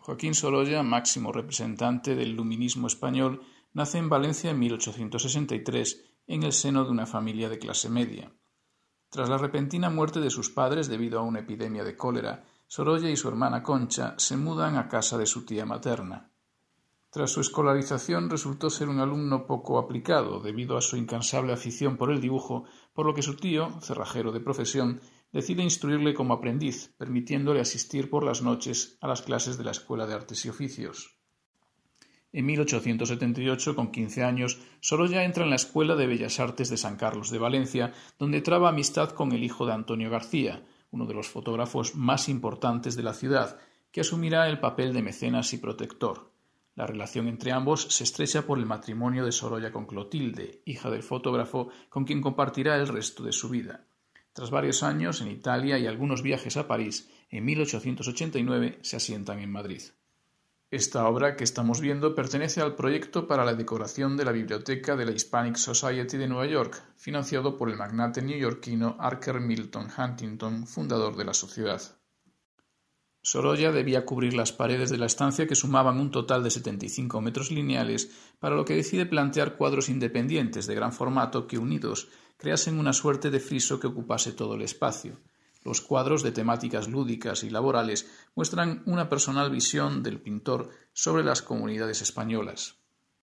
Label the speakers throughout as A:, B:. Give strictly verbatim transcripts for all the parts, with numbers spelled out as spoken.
A: Joaquín Sorolla, máximo representante del luminismo español, nace en Valencia en mil ochocientos sesenta y tres en el seno de una familia de clase media. Tras la repentina muerte de sus padres debido a una epidemia de cólera, Sorolla y su hermana Concha se mudan a casa de su tía materna. Tras su escolarización resultó ser un alumno poco aplicado debido a su incansable afición por el dibujo, por lo que su tío, cerrajero de profesión, decide instruirle como aprendiz, permitiéndole asistir por las noches a las clases de la Escuela de Artes y Oficios. En mil ochocientos setenta y ocho, con quince años, Sorolla entra en la Escuela de Bellas Artes de San Carlos de Valencia, donde traba amistad con el hijo de Antonio García, uno de los fotógrafos más importantes de la ciudad, que asumirá el papel de mecenas y protector. La relación entre ambos se estrecha por el matrimonio de Sorolla con Clotilde, hija del fotógrafo, con quien compartirá el resto de su vida. Tras varios años en Italia y algunos viajes a París, en mil ochocientos ochenta y nueve se asientan en Madrid. Esta obra que estamos viendo pertenece al proyecto para la decoración de la biblioteca de la Hispanic Society de Nueva York, financiado por el magnate neoyorquino Archer Milton Huntington, fundador de la sociedad. Sorolla debía cubrir las paredes de la estancia, que sumaban un total de setenta y cinco metros lineales, para lo que decide plantear cuadros independientes de gran formato que, unidos, creasen una suerte de friso que ocupase todo el espacio. Los cuadros, de temáticas lúdicas y laborales, muestran una personal visión del pintor sobre las comunidades españolas.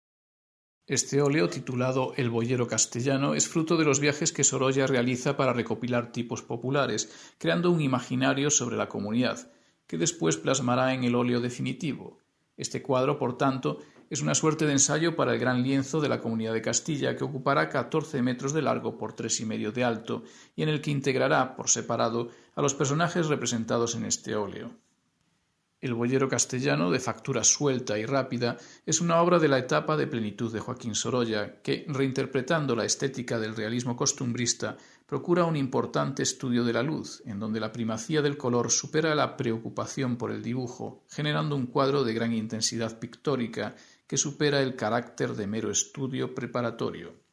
A: Este óleo, titulado El boyero castellano, es fruto de los viajes que Sorolla realiza para recopilar tipos populares, creando un imaginario sobre la comunidad, que después plasmará en el óleo definitivo. Este cuadro, por tanto, es una suerte de ensayo para el gran lienzo de la Comunidad de Castilla, que ocupará catorce metros de largo por tres y medio de alto, y en el que integrará, por separado, a los personajes representados en este óleo. El boyero castellano, de factura suelta y rápida, es una obra de la etapa de plenitud de Joaquín Sorolla, que, reinterpretando la estética del realismo costumbrista, procura un importante estudio de la luz, en donde la primacía del color supera la preocupación por el dibujo, generando un cuadro de gran intensidad pictórica que supera el carácter de mero estudio preparatorio.